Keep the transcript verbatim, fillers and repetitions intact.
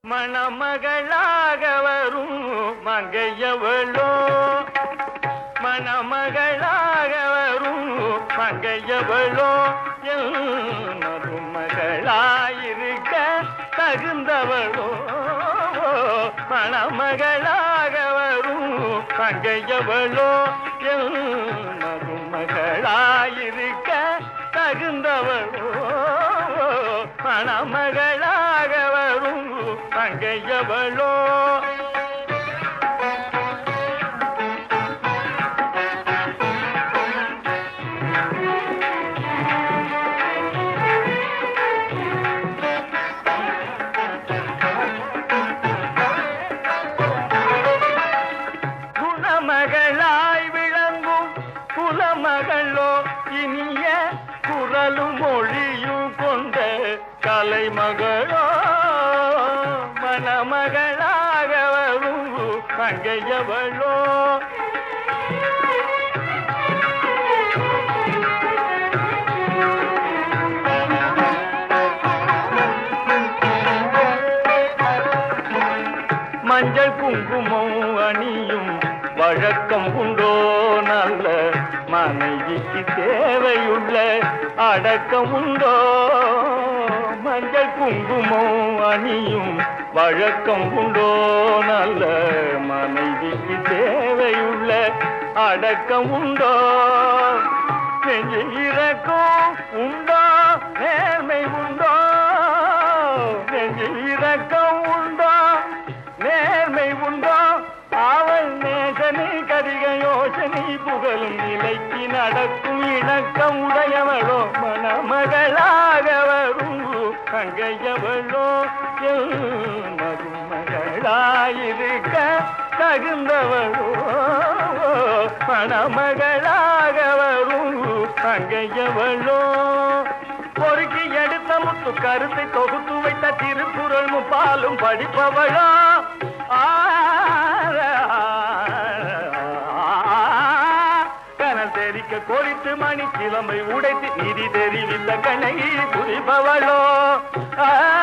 மணமகளாக வரும் மங்கையவளோ மணமகளாக வரும் மங்கையவளோ மருமகளாயிருக்க தகுந்தவளோ மணமகளாக வரும் மங்கையவளோ மருமகளாயிருக்க தகுந்தவளோ மணமகளாக வரும் மங்கையவளோ குணமகளாய் விளங்கும் குலமகளோ இனிய குரலும் மொழியும் கொண்ட கலைமகளோ மணமகளாக வரும் மங்கையவளோ மஞ்சள் குங்குமம் அணியும் வழக்கம் உண்டோ நல்ல மனைவிக்கு தேவையுள்ள அடக்கம் உண்டோ மஞ்சள் குங்குமம் அணியும் வழக்கம் உண்டோ நல்ல மனைவிக்கு தேவையுள்ள அடக்கம் உண்டோ நெஞ்சு இறக்கம் உண்டோ நேர்மை உண்டோ நெஞ்சு இறக்கம் உண்டோ நேர்மை உண்டோ அவள் நேசனை கதிக யோசனை புகழும் நிலைக்கு நடக்கும் இணக்கம் உடையவளோ மணமகளாக வரும் மங்கையவளோ மருமகளாயிருக்க தகுந்தவளோ மணமகளாக வரும் மங்கையவளோ பொறுக்கி எடுத்த முத்து கருத்தை தொகுத்து வைத்த திருக்குறள் முப்பாலும் படிப்பவளோ கனல் தெரிக்க கொளித்து மணி கிழமை உடைத்து நிதி தெரிவித்த கண்ணகி புரிபவளோ